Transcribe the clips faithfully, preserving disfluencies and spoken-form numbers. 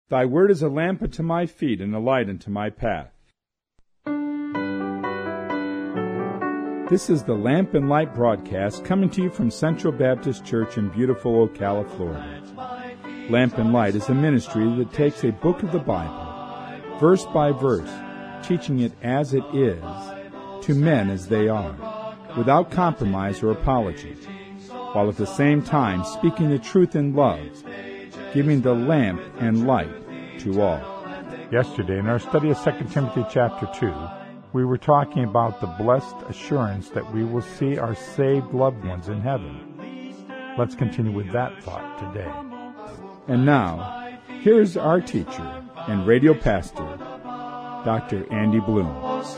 Thy word is a lamp unto my feet and a light unto my path. This is the Lamp and Light broadcast coming to you from Central Baptist Church in beautiful Ocala, Florida. Lamp and Light is a ministry that takes a book of the Bible, verse by verse, teaching it as it is, to men as they are, without compromise or apology, while at the same time speaking the truth in love, giving the lamp and light to all. Yesterday, in our study of Second Timothy chapter two, we were talking about the blessed assurance that we will see our saved loved ones in heaven. Let's continue with that thought today. And now, here's our teacher and radio pastor, Doctor Andy Bloom.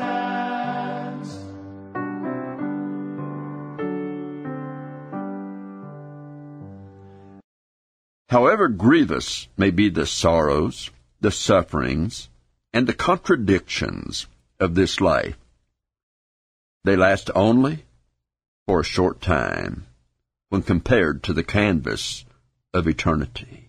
However grievous may be the sorrows, the sufferings, and the contradictions of this life, they last only for a short time when compared to the canvas of eternity.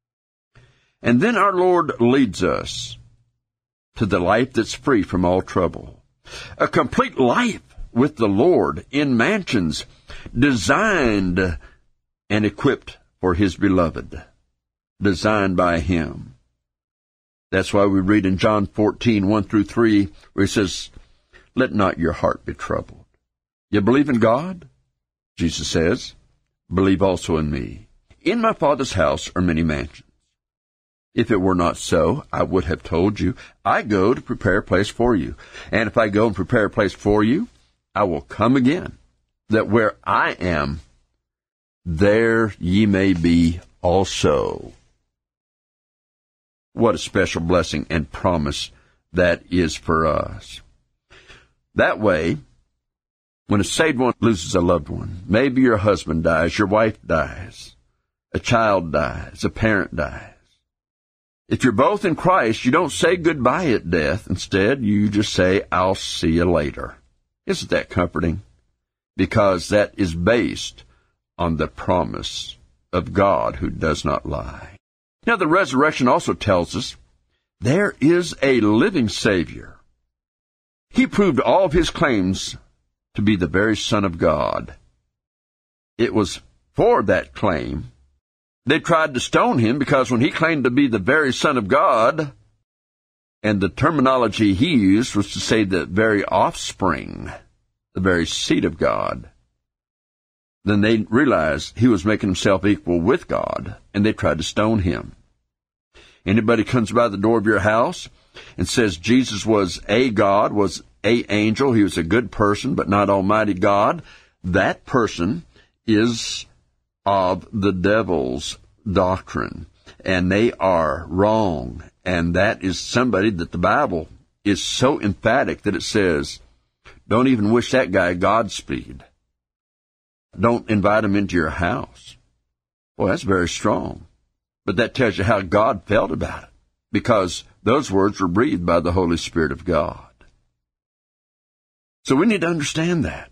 And then our Lord leads us to the life that's free from all trouble, a complete life with the Lord in mansions designed and equipped for His beloved, designed by Him. That's why we read in John fourteen, one through three, where He says, "Let not your heart be troubled. You believe in God?" Jesus says, "Believe also in me. In my Father's house are many mansions. If it were not so, I would have told you, I go to prepare a place for you. And if I go and prepare a place for you, I will come again, that where I am, there ye may be also." What a special blessing and promise that is for us. That way, when a saved one loses a loved one, maybe your husband dies, your wife dies, a child dies, a parent dies. If you're both in Christ, you don't say goodbye at death. Instead, you just say, "I'll see you later." Isn't that comforting? Because that is based on the promise of God who does not lie. Now, the resurrection also tells us there is a living Savior. He proved all of His claims to be the very Son of God. It was for that claim they tried to stone Him, because when He claimed to be the very Son of God, and the terminology He used was to say the very offspring, the very seed of God, then they realized He was making Himself equal with God, and they tried to stone Him. Anybody comes by the door of your house and says Jesus was a God, was a angel, He was a good person, but not Almighty God, that person is of the devil's doctrine, and they are wrong. And that is somebody that the Bible is so emphatic that it says, don't even wish that guy Godspeed. Don't invite him into your house. Well, that's very strong. But that tells you how God felt about it, because those words were breathed by the Holy Spirit of God. So we need to understand that.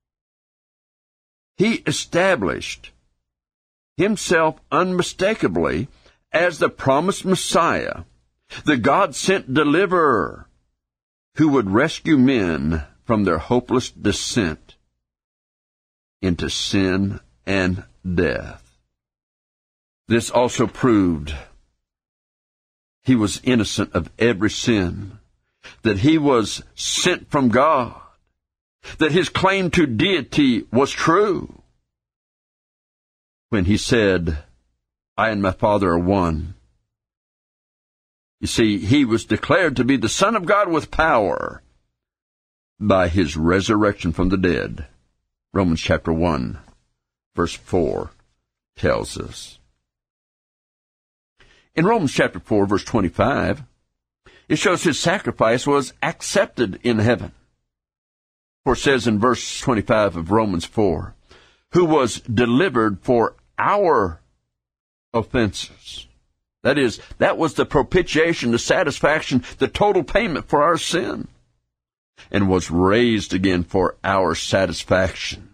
He established Himself unmistakably as the promised Messiah, the God-sent deliverer, who would rescue men from their hopeless descent into sin and death. This also proved He was innocent of every sin, that He was sent from God, that His claim to deity was true when He said, "I and my Father are one." You see, He was declared to be the Son of God with power by His resurrection from the dead. Romans chapter one, verse four tells us. In Romans chapter four, verse twenty-five, it shows His sacrifice was accepted in heaven. For it says in verse twenty-five of Romans four, "Who was delivered for our offenses." That is, that was the propitiation, the satisfaction, the total payment for our sin, and was raised again for our satisfaction.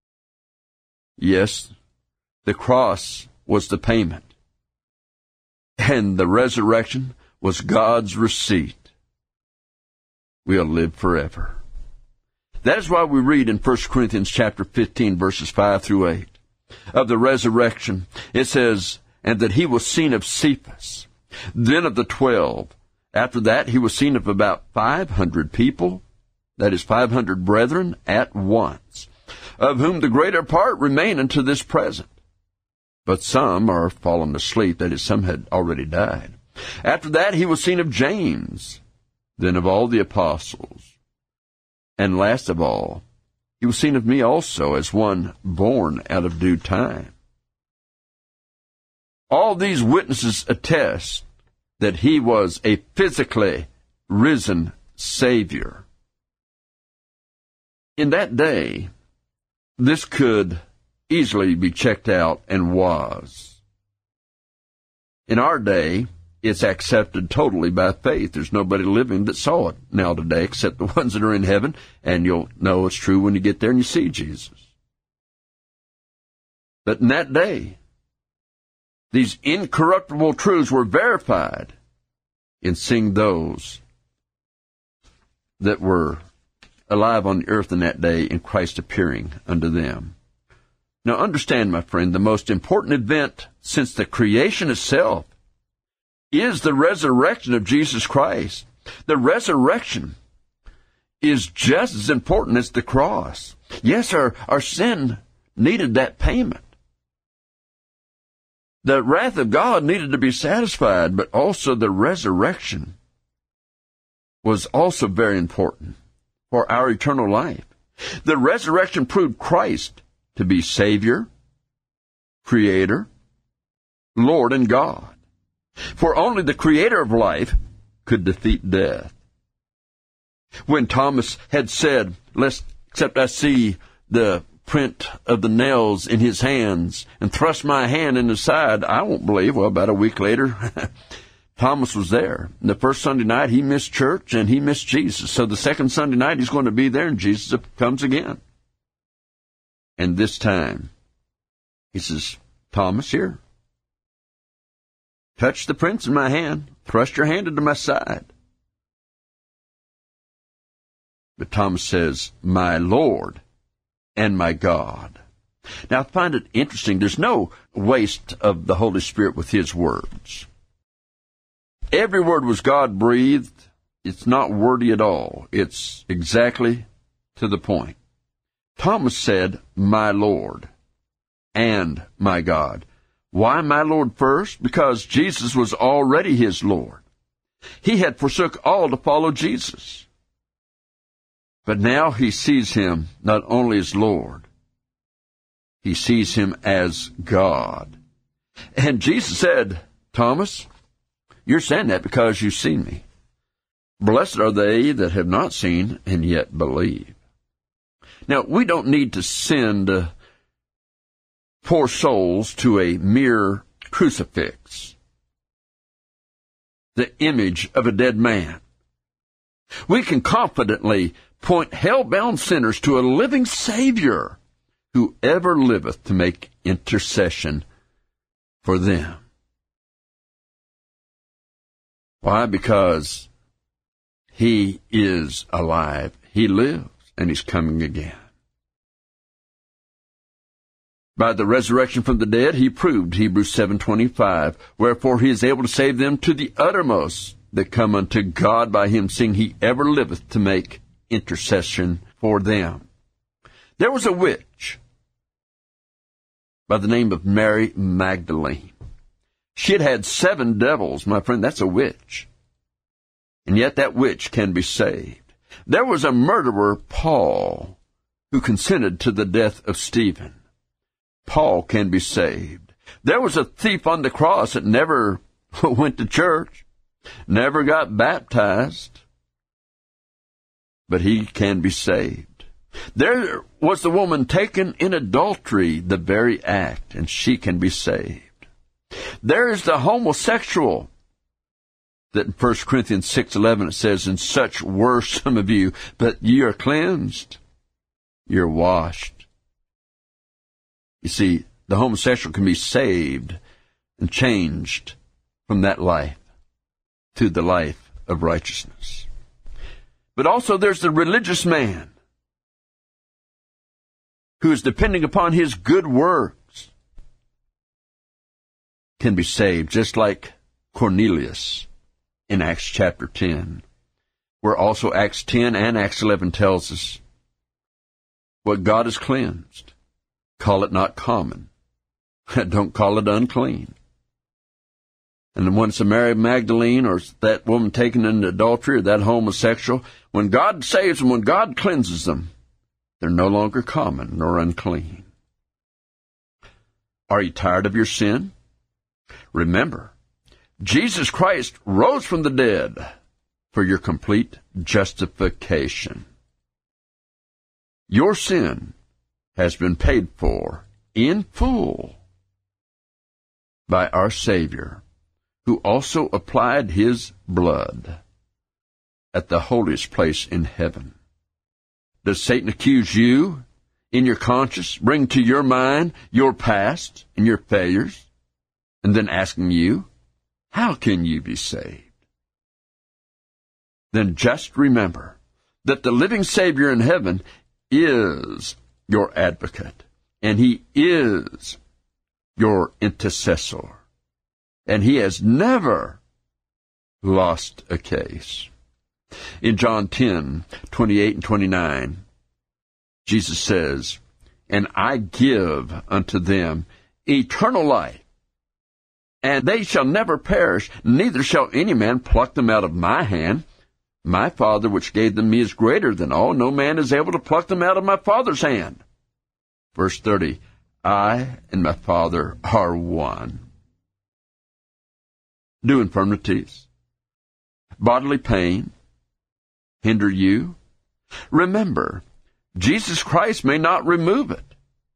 Yes, the cross was the payment. and the resurrection was God's receipt, we'll live forever. That is why we read in First Corinthians chapter fifteen, verses five through eight, of the resurrection. It says, and that he was seen of Cephas, then of the twelve. After that, he was seen of about five hundred people, that is, five hundred brethren at once, of whom the greater part remain unto this present. But some are fallen asleep, that is, some had already died. After that, he was seen of James, then of all the apostles. And last of all, he was seen of me also, as one born out of due time. All these witnesses attest that he was a physically risen Savior. In that day, this could easily be checked out, and was. In our day, it's accepted totally by faith. There's nobody living that saw it now today except the ones that are in heaven, and you'll know it's true when you get there and you see Jesus. But in that day, these incorruptible truths were verified in seeing those that were alive on the earth in that day, in Christ appearing unto them. Now understand, my friend, the most important event since the creation itself is the resurrection of Jesus Christ. The resurrection is just as important as the cross. Yes, our, our sin needed that payment. The wrath of God needed to be satisfied, but also the resurrection was also very important for our eternal life. The resurrection proved Christ to be Savior, Creator, Lord, and God. For only the Creator of life could defeat death. When Thomas had said, "Lest except I see the print of the nails in his hands and thrust my hand in his side, I won't believe," well, about a week later, Thomas was there. And the first Sunday night, he missed church and he missed Jesus. So the second Sunday night, he's going to be there, and Jesus comes again. And this time, he says, "Thomas, here, touch the prints in my hand, thrust your hand into my side." But Thomas says, "My Lord and my God." Now, I find it interesting. There's no waste of the Holy Spirit with his words. Every word was God-breathed. It's not wordy at all. It's exactly to the point. Thomas said, "My Lord and my God." Why my Lord first? Because Jesus was already his Lord. He had forsook all to follow Jesus. But now he sees him not only as Lord, he sees him as God. And Jesus said, "Thomas, you're saying that because you've seen me. Blessed are they that have not seen and yet believe." Now, we don't need to send uh, poor souls to a mere crucifix, the image of a dead man. We can confidently point hell-bound sinners to a living Savior who ever liveth to make intercession for them. Why? Because he is alive. He lives, and he's coming again. By the resurrection from the dead, he proved, Hebrews seven twenty-five, wherefore he is able to save them to the uttermost that come unto God by him, seeing he ever liveth to make intercession for them. There was a witch by the name of Mary Magdalene. She had had seven devils. My friend, that's a witch. And yet that witch can be saved. There was a murderer, Paul, who consented to the death of Stephen. Paul can be saved. There was a thief on the cross that never went to church, never got baptized, but he can be saved. There was the woman taken in adultery, the very act, and she can be saved. There is the homosexual that in First Corinthians six eleven it says, "And such were some of you, but ye are cleansed, you're washed." You see, the homosexual can be saved and changed from that life to the life of righteousness. But also there's the religious man who is depending upon his good works, can be saved, just like Cornelius in Acts chapter ten, where also Acts ten and Acts eleven tells us, what God has cleansed, call it not common. Don't call it unclean. And when Mary Magdalene or that woman taken into adultery or that homosexual, when God saves them, when God cleanses them, they're no longer common nor unclean. Are you tired of your sin? Remember, Jesus Christ rose from the dead for your complete justification. Your sin has been paid for in full by our Savior, who also applied his blood at the holiest place in heaven. Does Satan accuse you in your conscience, bring to your mind your past and your failures, and then asking you, how can you be saved? Then just remember that the living Savior in heaven is your advocate, and he is your intercessor, and he has never lost a case. In John ten, twenty-eight and twenty-nine, Jesus says, and I give unto them eternal life, and they shall never perish, neither shall any man pluck them out of my hand. My Father which gave them me is greater than all. No man is able to pluck them out of my Father's hand. Verse thirty, I and my Father are one. Do infirmities, bodily pain, hinder you? Remember, Jesus Christ may not remove it,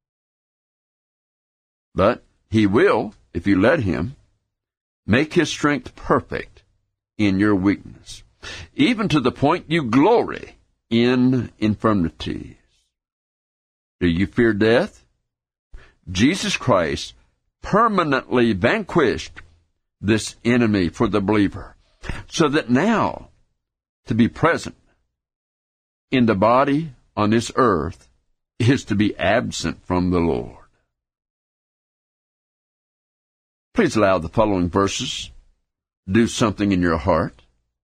but he will, if you let him, make his strength perfect in your weakness, even to the point you glory in infirmities. Do you fear death? Jesus Christ permanently vanquished this enemy for the believer, so that now, to be present in the body on this earth is to be absent from the Lord. Please allow the following verses do something in your heart.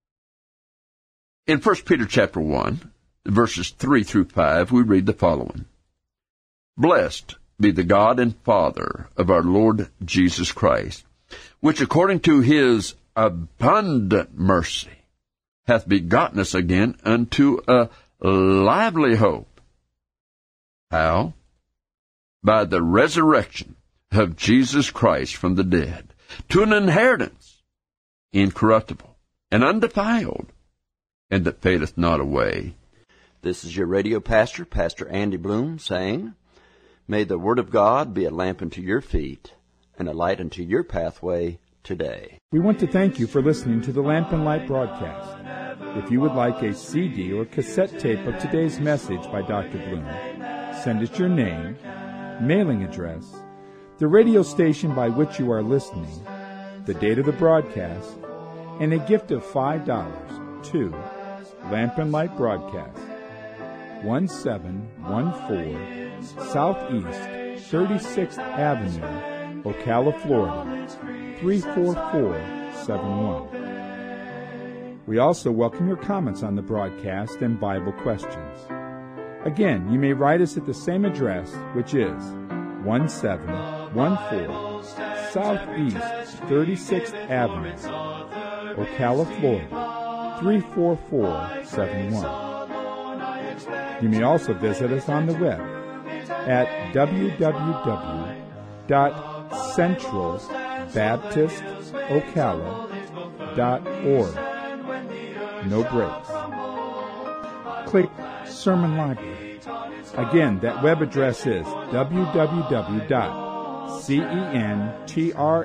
In First Peter chapter one, verses three through five, we read the following. Blessed be the God and Father of our Lord Jesus Christ, which according to his abundant mercy hath begotten us again unto a lively hope. How? By the resurrection of Jesus Christ from the dead, to an inheritance incorruptible and undefiled, and that fadeth not away. This is your radio pastor, Pastor Andy Bloom, saying, may the Word of God be a lamp unto your feet and a light unto your pathway today. We want to thank you for listening to the Lamp and Light broadcast. If you would like a C D or cassette tape of today's message by Doctor Bloom, send us your name, mailing address, the radio station by which you are listening, the date of the broadcast, and a gift of five dollars to Lamp and Light Broadcast, one seven one four Southeast thirty-sixth Avenue, Ocala, Florida, three four four seven one. We also welcome your comments on the broadcast and Bible questions. Again, you may write us at the same address, which is one seven one four Southeast thirty-sixth Avenue, Ocala, Florida, three four four seven one. You may also visit us on the web at w w w dot central baptist ocala dot org. No breaks. Click Sermon Library. Again, that web address is w w w dot central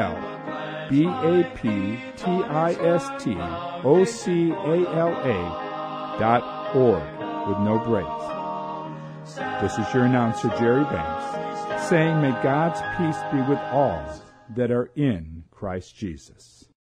baptist ocala dot org with no breaks. This is your announcer, Jerry Banks, saying may God's peace be with all that are in Christ Jesus.